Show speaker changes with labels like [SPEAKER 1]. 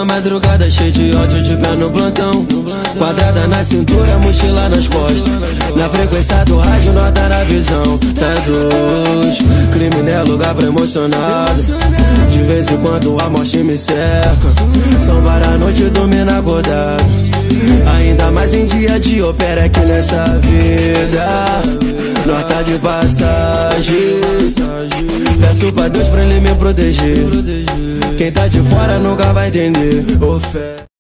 [SPEAKER 1] na madrugada, cheio de ódio de pé no plantão. Quadrada na cintura, mochila nas costas. Na frequência do rádio, nota na visão. Tá dois, crime não é lugar pra emocionado. De vez em quando a morte me cerca. São várias noites dormindo acordado. Ainda mais em dia de opera aqui nessa vida. Nós tá de passagem. Peço pra Deus pra ele me proteger. Quem tá de fora nunca vai entender. Ô fé.